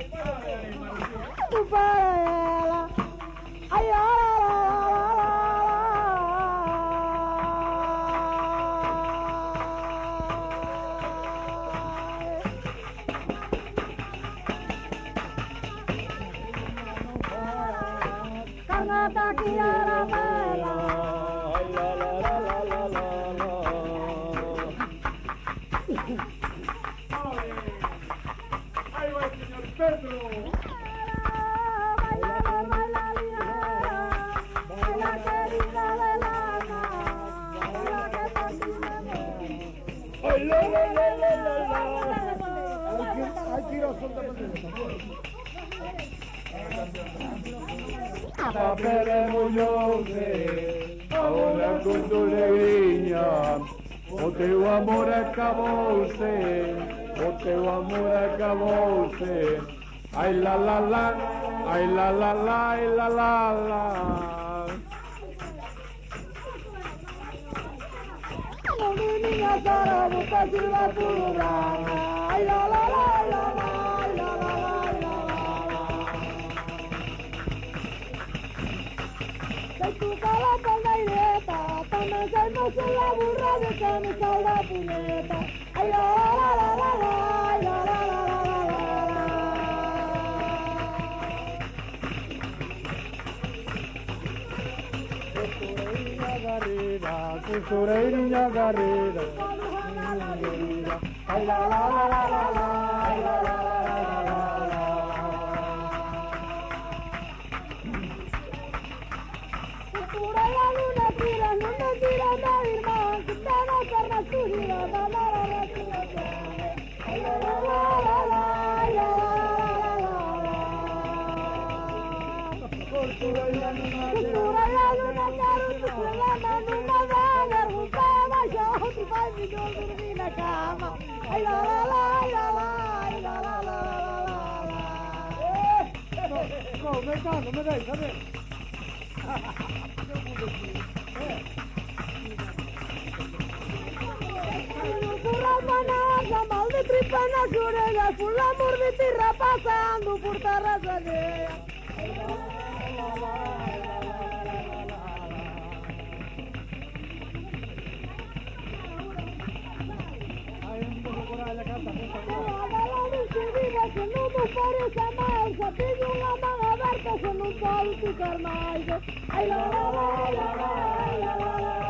Tu parela. Ay, Carnata Kiara Bella. Ahí va el señor Pedro. Hay que ir a soltar ahora con tu alegría, o teu amor acabou-se, o teu amor acabou-se. Ai la la la, ai la la la, ai la la la. Niña Sara, busca si va tu brana. Ay la la la, ay la la, ay la la la, ay la la. Soy tu calata gaireta, también soy mozo la burra de que me salga puneta. Ay la la la la la, ay la la la la la. Costureira garrera, ay la la la la la la, ay la la la la la la. Costura la luna tira la irmán, que te no carna tu gira, la la la la la. Ay la la la la la, ay la la la la la. Costura la luna caro tu problema, nunca va a gustar más yo, tu padre yo dormí en la cama. Ay la la la, ay la la, ay la la la la. No, no me deis, a ver. La mal de tripa en las orellas, por la morbitirra pasando por terraza de ella. Que no me parece mal, se pide una mano abierta, se nos va a picar más. Ay la la la la la la la.